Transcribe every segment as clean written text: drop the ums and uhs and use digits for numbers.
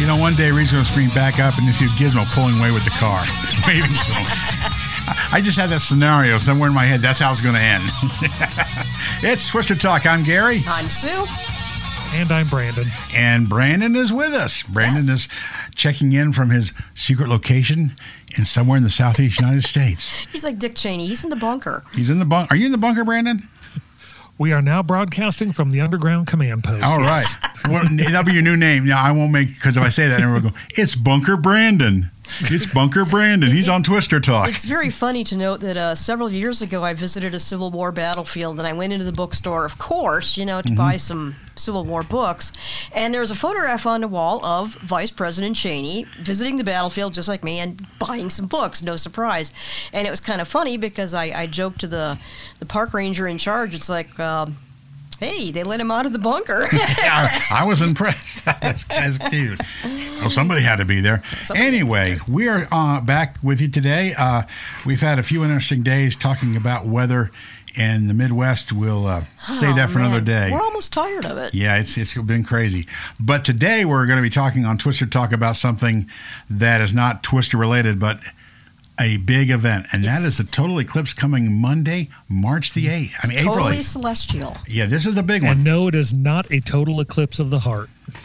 One day Reed's going to screen back up and you see Gizmo pulling away with the car, waving to him. I just had that scenario somewhere in my head. That's how it's going to end. It's Twister Talk. I'm Gary. I'm Sue. And I'm Brandon. And Brandon is with us. Brandon is checking in from his secret location in somewhere in the southeast United States. He's like Dick Cheney. He's in the bunker. He's in the bunker. Are you in the bunker, Brandon? We are now broadcasting from the underground command post. All right. Well, that'll be your new name. Now, I won't make, because if I say that, everyone will go, it's Bunker Brandon. It's Bunker Brandon. He's on Twister Talk. It's very funny to note that several years ago I visited a Civil War battlefield and I went into the bookstore, of course, to buy some Civil War books. And there was a photograph on the wall of Vice President Cheney visiting the battlefield just like me and buying some books, no surprise. And it was kind of funny because I joked to the park ranger in charge. It's like, hey, they let him out of the bunker. I was impressed. That's cute. Well, somebody had to be there. Anyway, we are back with you today. We've had a few interesting days talking about weather in the Midwest. We'll save that for another day. We're almost tired of it. Yeah, it's been crazy. But today we're going to be talking on Twister Talk about something that is not Twister related, but a big event, and that is the total eclipse coming Monday, March the 8th. April 8th. Totally celestial. Yeah, this is a big one. And no, it is not a total eclipse of the heart.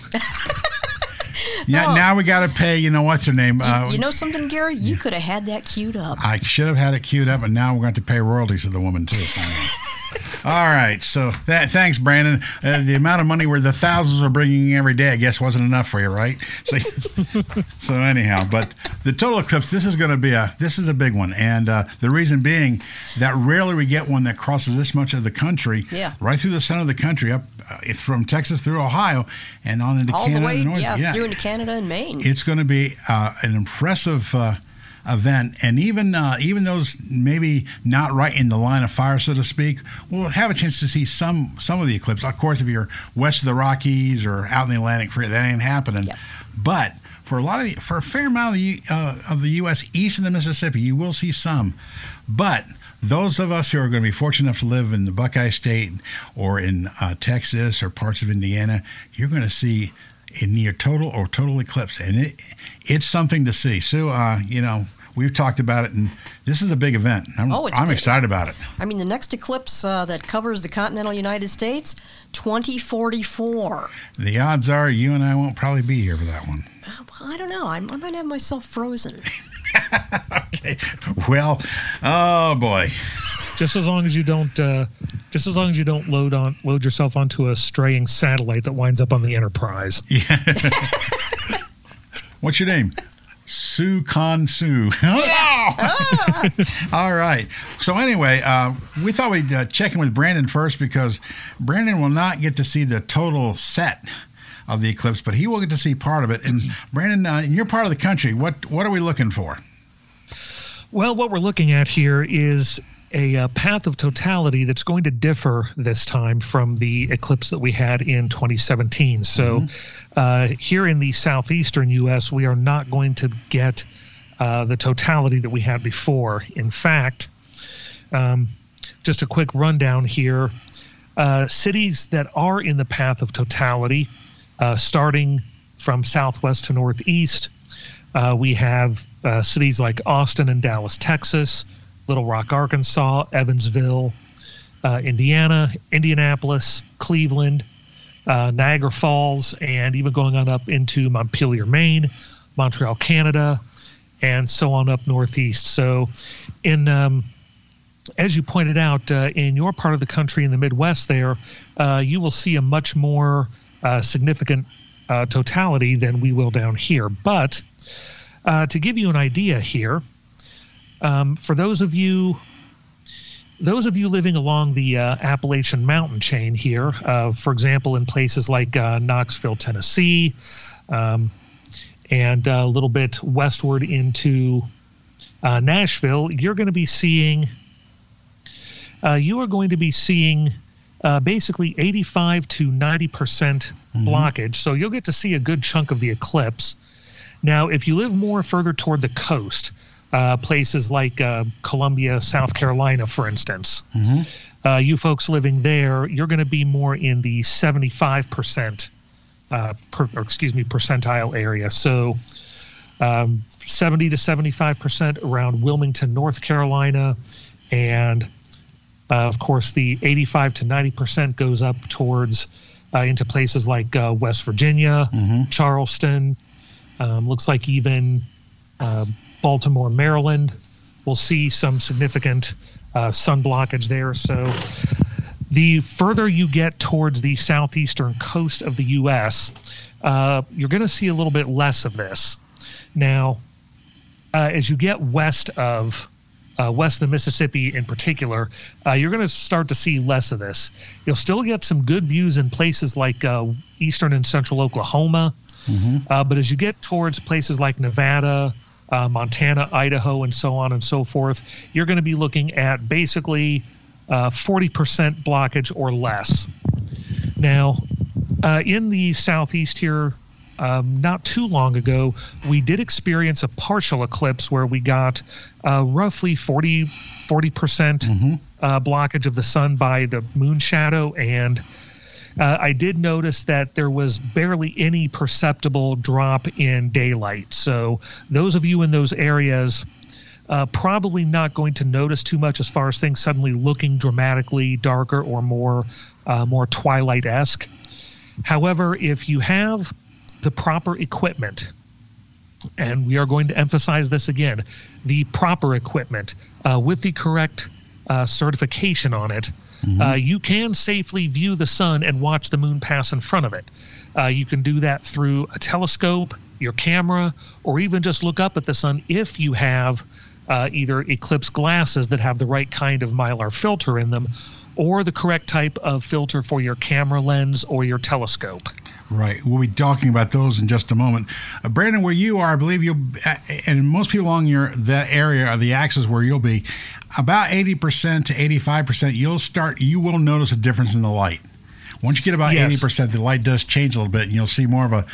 Yeah, now we got to pay, what's her name? You know something, Gary? You could have had that queued up. I should have had it queued up, and now we're going to pay royalties to the woman, too. All right, so thanks, Brandon. The amount of money where the thousands are bringing in every day, I guess, wasn't enough for you, right? So anyhow, but the total eclipse, this is a big one, and the reason being that rarely we get one that crosses this much of the country, right through the center of the country, up from Texas through Ohio, and on into Canada. All the way, and north. Through into Canada and Maine. It's going to be an impressive event, and even those maybe not right in the line of fire, so to speak, will have a chance to see some of the eclipse. Of course, if you're west of the Rockies or out in the Atlantic, that ain't happening. Yep. But for a fair amount of the U.S. east of the Mississippi, you will see some. But those of us who are going to be fortunate enough to live in the Buckeye State or in Texas or parts of Indiana, you're going to see a near total or total eclipse, and it's something to see. Sue, we've talked about it, and this is a big event. I'm excited about it. The next eclipse that covers the continental United States, 2044. The odds are you and I won't probably be here for that one. I don't know. I might have myself frozen. Okay. Well, oh boy. Just as long as you don't load yourself onto a straying satellite that winds up on the Enterprise. Yeah. What's your name? Sue Con Sue. All right. So anyway, we thought we'd check in with Brandon first because Brandon will not get to see the total set of the eclipse, but he will get to see part of it. And Brandon, in your part of the country, what are we looking for? Well, what we're looking at here is a path of totality that's going to differ this time from the eclipse that we had in 2017. So here in the southeastern U.S., we are not going to get the totality that we had before. In fact, just a quick rundown here, cities that are in the path of totality, starting from southwest to northeast, we have cities like Austin and Dallas, Texas, Little Rock, Arkansas, Evansville, Indiana, Indianapolis, Cleveland, Niagara Falls, and even going on up into Montpelier, Maine, Montreal, Canada, and so on up northeast. So as you pointed out, in your part of the country in the Midwest there, you will see a much more significant totality than we will down here. But to give you an idea here, for those of you living along the Appalachian Mountain chain here, for example, in places like Knoxville, Tennessee, and a little bit westward into Nashville, you are going to be seeing basically 85 to 90% blockage. So you'll get to see a good chunk of the eclipse. Now, if you live more further toward the coast, places like Columbia, South Carolina, for instance, you folks living there, you're going to be more in the 75% percentile area. So 70 to 75% around Wilmington, North Carolina, and of course the 85 to 90% goes up towards into places like West Virginia, Charleston. Looks like even Baltimore, Maryland. We'll see some significant sun blockage there. So the further you get towards the southeastern coast of the U.S., you're going to see a little bit less of this. Now, as you get west of the Mississippi in particular, you're going to start to see less of this. You'll still get some good views in places like eastern and central Oklahoma, but as you get towards places like Nevada, Montana, Idaho, and so on and so forth, you're going to be looking at basically 40% blockage or less. Now, in the southeast here, not too long ago, we did experience a partial eclipse where we got roughly 40% blockage of the sun by the moon shadow, and I did notice that there was barely any perceptible drop in daylight. So those of you in those areas probably not going to notice too much as far as things suddenly looking dramatically darker or more twilight-esque. However, if you have the proper equipment, and we are going to emphasize this again, the proper equipment with the correct certification on it, you can safely view the sun and watch the moon pass in front of it. You can do that through a telescope, your camera, or even just look up at the sun if you have either eclipse glasses that have the right kind of Mylar filter in them, or the correct type of filter for your camera lens or your telescope. Right. We'll be talking about those in just a moment. Brandon, where you are, I believe you'll, and most people along that area or the axis where you'll be, about 80% to 85%, you will notice a difference in the light. Once you get about 80%, the light does change a little bit, and you'll see more of a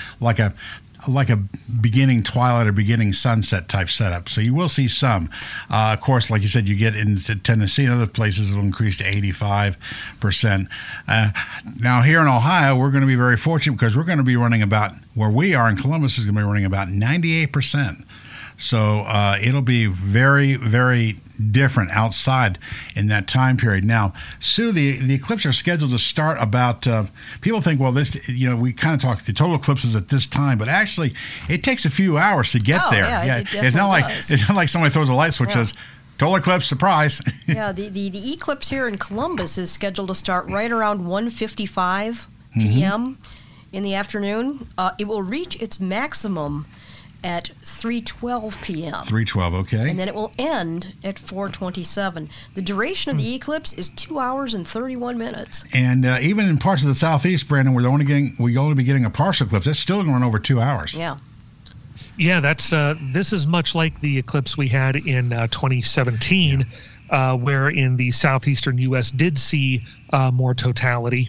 beginning twilight or beginning sunset type setup. So you will see some. Of course, like you said, you get into Tennessee and other places, it'll increase to 85%. Now, here in Ohio, we're going to be very fortunate because we're going to be running about, where we are in Columbus, is going to be running about 98%. So it'll be very, very different outside in that time period. Now, Sue, the eclipses are scheduled to start about, people think, well, this, we kind of talk the total eclipses at this time, but actually it takes a few hours to get there. Yeah, it it's not like somebody throws a light switch says, total eclipse, surprise. Yeah, the eclipse here in Columbus is scheduled to start right around 1:55 p.m. in the afternoon. It will reach its maximum at 3:12 p.m. 3:12, okay. And then it will end at 4:27. The duration of the eclipse is 2 hours and 31 minutes. And even in parts of the southeast, Brandon, we're only be getting a partial eclipse. That's still going to run over 2 hours. Yeah. Yeah, that's this is much like the eclipse we had in 2017, where in the southeastern U.S. did see more totality.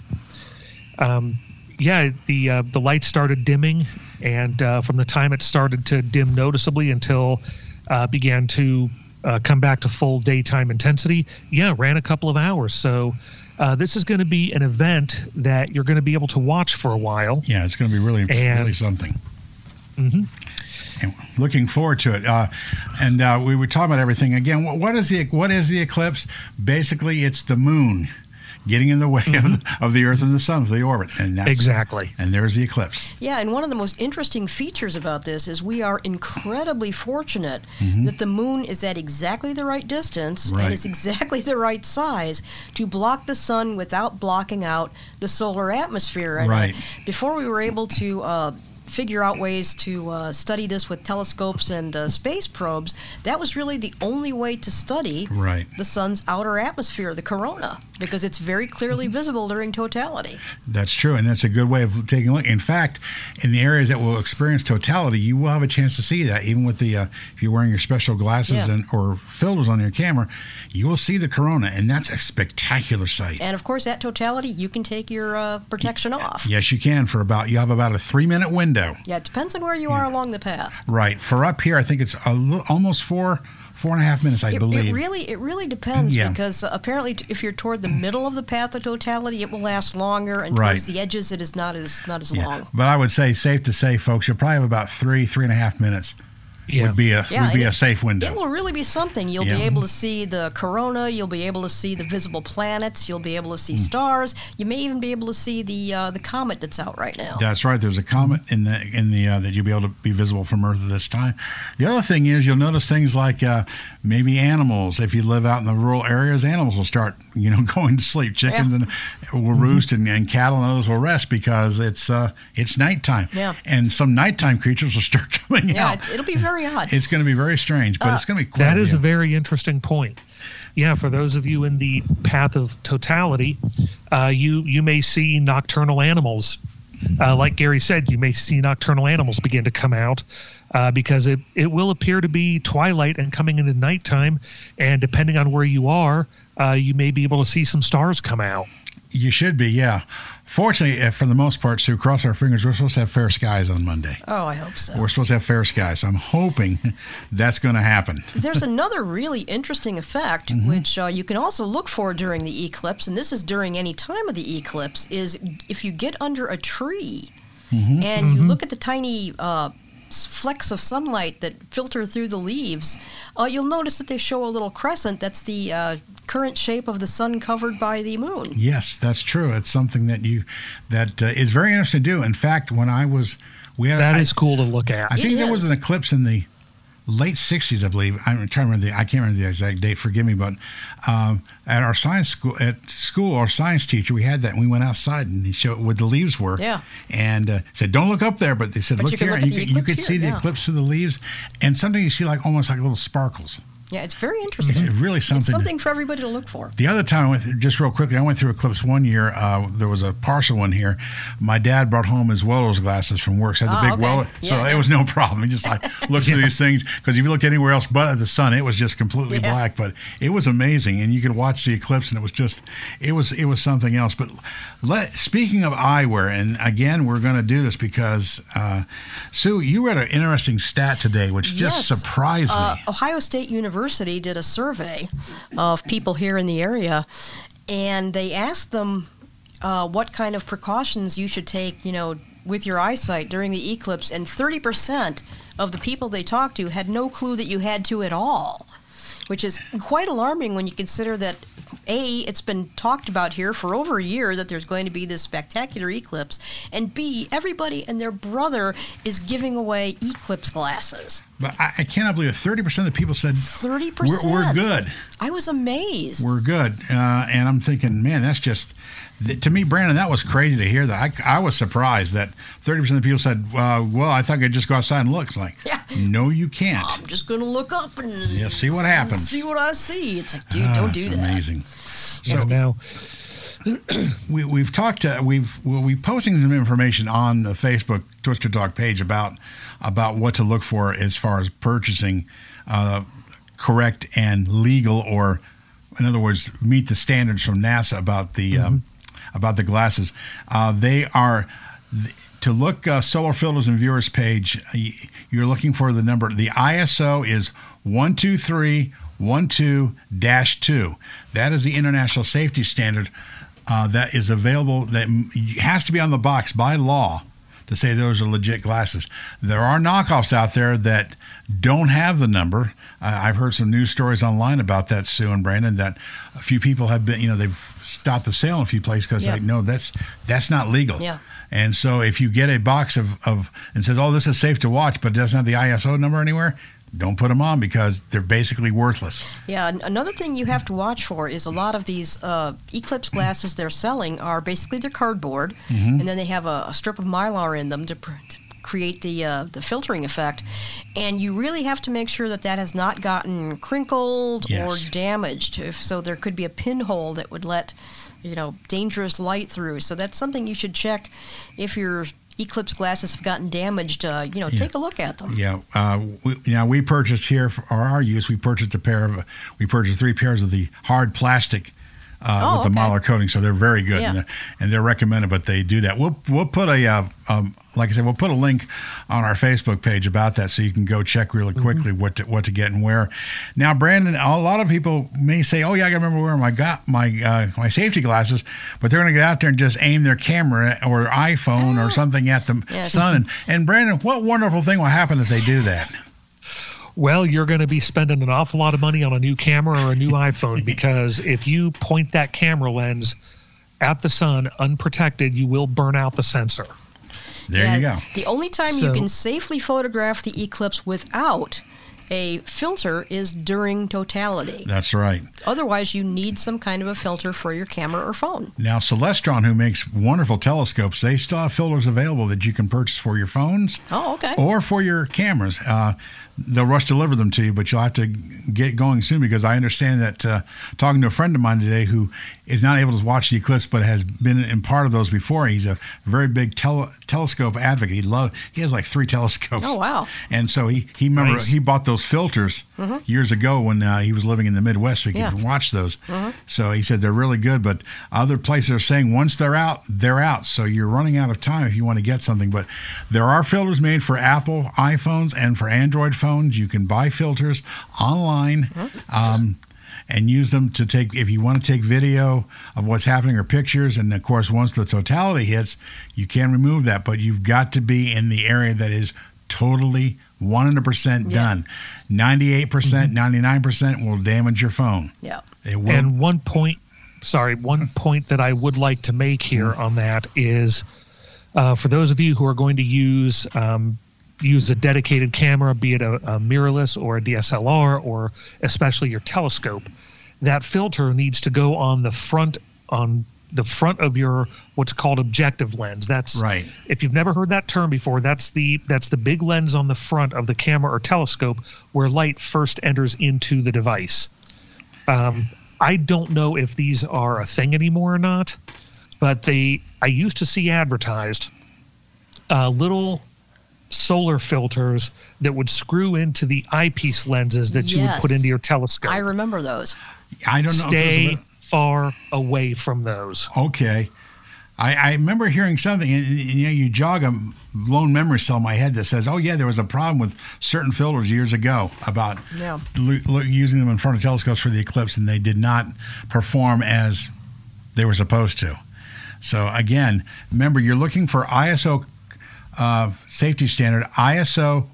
The light started dimming, and from the time it started to dim noticeably until began to come back to full daytime intensity, ran a couple of hours. So this is going to be an event that you're going to be able to watch for a while. Yeah, it's going to be really something. And looking forward to it. We were talking about everything again. What is the eclipse? Basically, it's the moon getting in the way of the Earth and the Sun, of the orbit. And that's exactly. And there's the eclipse. Yeah, and one of the most interesting features about this is we are incredibly fortunate that the moon is at exactly the right distance and it's exactly the right size to block the sun without blocking out the solar atmosphere. And before we were able to figure out ways to study this with telescopes and space probes, that was really the only way to study the sun's outer atmosphere, the corona, because it's very clearly visible during totality. That's true, and that's a good way of taking a look. In fact, in the areas that will experience totality, you will have a chance to see that. Even with the if you're wearing your special glasses or filters on your camera, you will see the corona, and that's a spectacular sight. And of course, at totality, you can take your protection off. Yes, you can. You have about a 3-minute window. Yeah, it depends on where you are along the path. Right. For up here, I think it's almost 4 4.5 minutes, I believe. It really depends Yeah. because apparently if you're toward the middle of the path of totality, it will last longer, and Right. towards the edges, it is not as long. But I would say, safe to say, folks, you'll probably have about 3.5 minutes would be a safe window. It will really be something. You'll be able to see the corona. You'll be able to see the visible planets. You'll be able to see stars. You may even be able to see the comet that's out right now. That's right. There's a comet in the that you'll be able to be visible from Earth at this time. The other thing is you'll notice things like maybe animals. If you live out in the rural areas, animals will start going to sleep. Chickens will roost, and cattle and others will rest because it's nighttime. Yeah. And some nighttime creatures will start coming out. Yeah, it'll be very odd. It's going to be very strange, but it's going to be quite That is a very interesting point. Yeah, for those of you in the path of totality, you may see nocturnal animals. Like Gary said, you may see nocturnal animals begin to come out because it will appear to be twilight and coming into nighttime. And depending on where you are, you may be able to see some stars come out. You should be, yeah. Fortunately, for the most part, Sue, cross our fingers, we're supposed to have fair skies on Monday. Oh, I hope so. We're supposed to have fair skies. I'm hoping that's going to happen. There's another really interesting effect, which you can also look for during the eclipse, and this is during any time of the eclipse, is if you get under a tree and you look at the tiny flecks of sunlight that filter through the leaves, you'll notice that they show a little crescent. That's the current shape of the sun covered by the moon. Yes, that's true. It's something that is very interesting to do. In fact, when that is cool to look at. I think there was an eclipse in the late 60s, I believe. I can't remember the exact date. Forgive me, but at our science school, our science teacher, we had that, and we went outside and he showed what the leaves were. Yeah. And said, "Don't look up there," but they said, But "Look here," and you could see the eclipse through the leaves, and sometimes you see almost like little sparkles. Yeah, it's very interesting. It's really something. It's something for everybody to look for. The other time, just real quickly, I went through eclipse one year. There was a partial one here. My dad brought home his welder's glasses from work. So I had the big welder. So it was no problem. He just looked through these things. Because if you look anywhere else but at the sun, it was just completely black. But it was amazing. And you could watch the eclipse, and it was something else. But speaking of eyewear, and again, we're going to do this because, Sue, you read an interesting stat today, which just surprised me. Ohio State University did a survey of people here in the area, and they asked them what kind of precautions you should take, with your eyesight during the eclipse, and 30% of the people they talked to had no clue that you had to at all, which is quite alarming when you consider that, A, it's been talked about here for over a year that there's going to be this spectacular eclipse, and B, everybody and their brother is giving away eclipse glasses. But I cannot believe it. 30% of the people said 30%. We're good. I was amazed. We're good. And I'm thinking, man, that's just, to me, Brandon, that was crazy to hear that. I was surprised that 30% of the people said, well, I thought I'd just go outside and look. It's like, no, you can't. I'm just going to look up and see what happens. See what I see. It's like, dude, don't do that. Amazing. So now, we've talked. We're posting some information on the Facebook Twister Talk page about what to look for as far as purchasing correct and legal, or in other words, meet the standards from NASA about the glasses. They are to look Solar Filters and Viewers page. You're looking for the number. The ISO is 12312-2. That is the international safety standard that is available. That has to be on the box by law to say those are legit glasses. There are knockoffs out there that don't have the number. I've heard some news stories online about that, Sue and Brandon, that a few people have been, they've stopped the sale in a few places because they know that's not legal. Yeah. And so if you get a box of and says, oh, this is safe to watch, but it doesn't have the ISO number anywhere, don't put them on because they're basically worthless. Yeah, another thing you have to watch for is a lot of these eclipse glasses they're selling are basically they're cardboard, and then they have a strip of Mylar in them to create the filtering effect. And you really have to make sure that has not gotten crinkled or damaged. So there could be a pinhole that would let dangerous light through. So that's something you should check if your eclipse glasses have gotten damaged. Take a look at them. Yeah. We purchased here for our use. We purchased 3 pairs of the hard plastic with the Mylar coating, so they're very good, and they're recommended. But they do that. We'll put like I said, we'll put a link on our Facebook page about that, so you can go check really quickly what to get and where. Now, Brandon, a lot of people may say, "Oh yeah, I got to remember where my safety glasses," but they're going to get out there and just aim their camera or iPhone or something at the sun. And Brandon, what wonderful thing will happen if they do that? Well, you're going to be spending an awful lot of money on a new camera or a new iPhone, because if you point that camera lens at the sun unprotected, you will burn out the sensor. There you go. The only time you can safely photograph the eclipse without a filter is during totality. That's right. Otherwise, you need some kind of a filter for your camera or phone. Now, Celestron, who makes wonderful telescopes, they still have filters available that you can purchase for your phones or for your cameras. They'll rush deliver them to you, but you'll have to get going soon, because I understand that talking to a friend of mine today who is not able to watch the eclipse but has been in part of those before. He's a very big telescope advocate. He has like 3 telescopes. Oh, wow. And so he bought those filters years ago when he was living in the Midwest, so he could watch those. So he said they're really good, but other places are saying once they're out, they're out. So you're running out of time if you want to get something. But there are filters made for Apple iPhones and for Android phones. You can buy filters online and use them to take, if you want to take video of what's happening or pictures. And of course, once the totality hits, you can remove that, but you've got to be in the area that is totally 100% done. 98%, 99% will damage your phone. Yeah. It will. And one point that I would like to make here on that is, for those of you who are going to use a dedicated camera, be it a mirrorless or a DSLR, or especially your telescope, that filter needs to go on the front of your what's called objective lens. That's right. If you've never heard that term before, that's the big lens on the front of the camera or telescope where light first enters into the device. I don't know if these are a thing anymore or not, but I used to see advertised little solar filters that would screw into the eyepiece lenses that you would put into your telescope. I remember those. I don't know. Stay far away from those. Okay. I remember hearing something, and you jog a lone memory cell in my head that says, oh, yeah, there was a problem with certain filters years ago about using them in front of telescopes for the eclipse, and they did not perform as they were supposed to. So, again, remember, you're looking for ISO safety standard ISO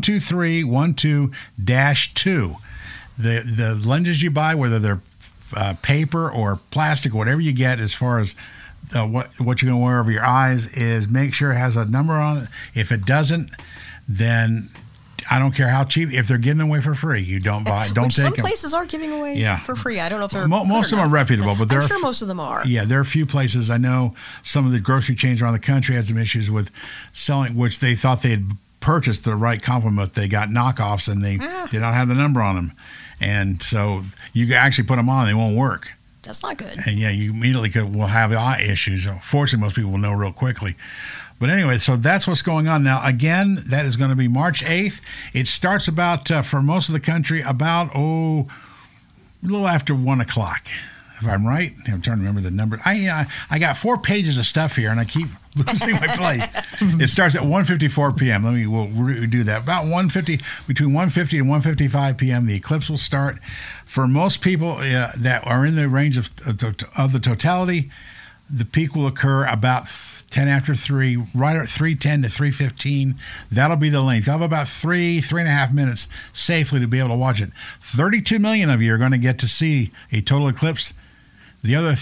12312-2. The lenses you buy, whether they're paper or plastic, whatever you get, as far as what you're going to wear over your eyes, is make sure it has a number on it. If it doesn't, then I don't care how cheap. If they're giving them away for free, you don't buy. Don't take them. Some places are giving away for free. I don't know if they're most of them are reputable, but I'm sure most of them are. Yeah, there are a few places. I know some of the grocery chains around the country had some issues with selling, which they thought they had purchased the right complement. They got knockoffs, and they did not have the number on them, and so you can actually put them on, they won't work. That's not good. And you immediately will have eye issues. Fortunately, most people will know real quickly. But anyway, so that's what's going on. Now, again, that is going to be March 8th. It starts about, for most of the country, about, a little after 1 o'clock, if I'm right. I'm trying to remember the number. I got 4 pages of stuff here, and I keep losing my place. It starts at 1:54 p.m. We'll do that. About between 1:50 and 1:55 p.m., the eclipse will start. For most people that are in the range of the totality, the peak will occur about 10 after 3, right at 3:10 to 3:15. That'll be the length. You'll have about 3.5 minutes safely to be able to watch it. 32 million of you are going to get to see a total eclipse. The other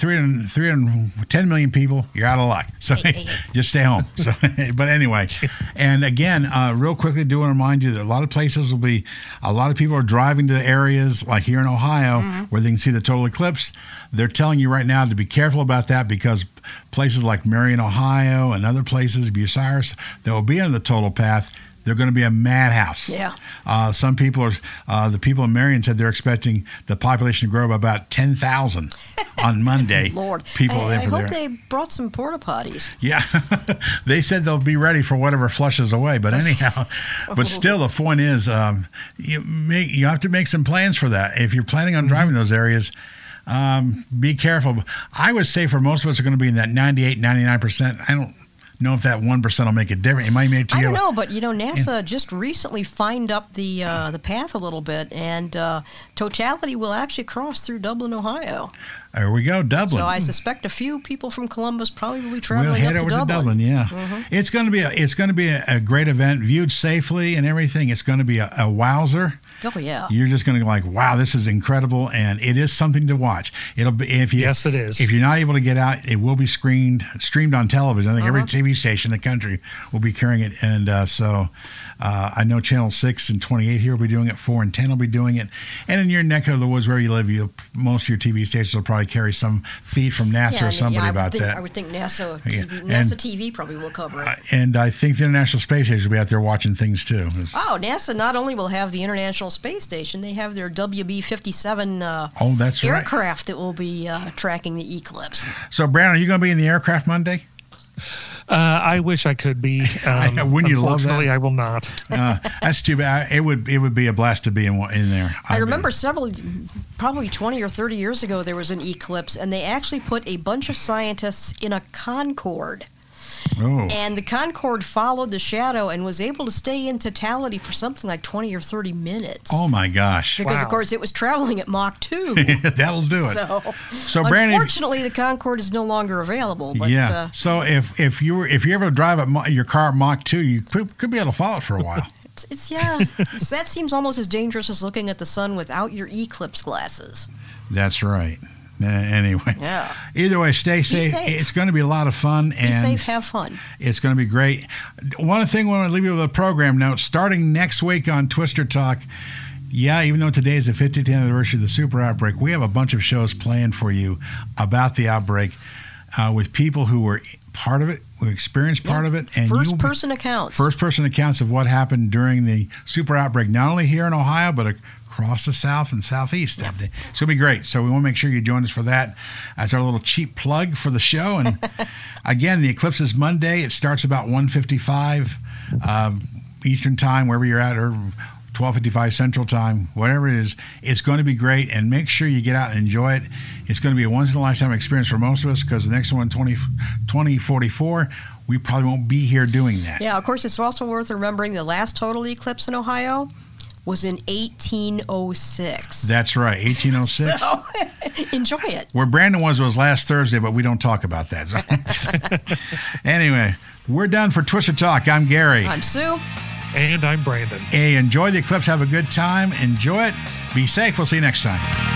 310 million people, you're out of luck. So just stay home. So, but anyway, and again, real quickly, do want to remind you that a lot of places a lot of people are driving to areas like here in Ohio where they can see the total eclipse. They're telling you right now to be careful about that, because places like Marion, Ohio, and other places, Bucyrus, that will be on the total path, they're going to be a madhouse. Yeah. Some people the people in Marion said they're expecting the population to grow by about 10,000 on Monday. Lord. People I hope they brought some porta potties. Yeah. They said they'll be ready for whatever flushes away. But anyhow, but still the point is you have to make some plans for that. If you're planning on driving those areas, Be careful. I would say for most of us are going to be in that 98, 99%. I don't know if that 1% will make it different. It might make it to I you. don't know, but NASA just recently fined up the path a little bit, and Totality will actually cross through Dublin, Ohio. There we go, Dublin. So I suspect a few people from Columbus probably will be We'll traveling head up over to to Dublin. Yeah, it's going to be a great event, viewed safely and everything. It's going to be a wowzer. Oh yeah. You're just going to go like, wow, this is incredible, and it is something to watch. It'll be Yes, it is. If you're not able to get out, it will be streamed on television. I think every TV station in the country will be carrying it, and so. I know Channel 6 and 28 here will be doing it. 4 and 10 will be doing it. And in your neck of the woods where you live, most of your TV stations will probably carry some feed from NASA or somebody about that. I would think NASA TV, Yeah. NASA TV probably will cover it. And I think the International Space Station will be out there watching things too. Oh, NASA not only will have the International Space Station, they have their WB-57 that's aircraft that will be tracking the eclipse. So, Brandon, are you going to be in the aircraft Monday? I wish I could be. Wouldn't you love that? Unfortunately, I will not. That's too bad. It would be a blast to be in there. I remember probably 20 or 30 years ago, there was an eclipse, and they actually put a bunch of scientists in a Concorde. Oh. And the Concorde followed the shadow and was able to stay in totality for something like 20 or 30 minutes. Oh, my gosh. Because, of course, it was traveling at Mach 2. That'll do it. So Brandon, unfortunately, the Concorde is no longer available. But, yeah. So if you ever drive your car at Mach 2, you could be able to follow it for a while. That seems almost as dangerous as looking at the sun without your eclipse glasses. That's right. Anyway, yeah. Either way, stay safe. It's going to be a lot of fun. Be safe, have fun. It's going to be great. One thing I want to leave you with a program note. Starting next week on Twister Talk, even though today is the 50th anniversary of the super outbreak, we have a bunch of shows planned for you about the outbreak with people who were part of it, who experienced part of it. And First-person accounts of what happened during the super outbreak, not only here in Ohio, but across the South and Southeast that day. So it'll be great. So we want to make sure you join us for that. That's our little cheap plug for the show. And again, the eclipse is Monday. It starts about 1:55 Eastern time, wherever you're at, or 12:55 Central time, whatever it is. It's going to be great, and make sure you get out and enjoy it. It's going to be a once-in-a-lifetime experience for most of us, because the next one, 2044, we probably won't be here doing that. Yeah, of course, it's also worth remembering the last total eclipse in Ohio was in 1806. That's right, 1806. So, enjoy it. Where Brandon was last Thursday, but we don't talk about that. So. Anyway, we're done for Twister Talk. I'm Gary. I'm Sue. And I'm Brandon. Hey, enjoy the eclipse. Have a good time. Enjoy it. Be safe. We'll see you next time.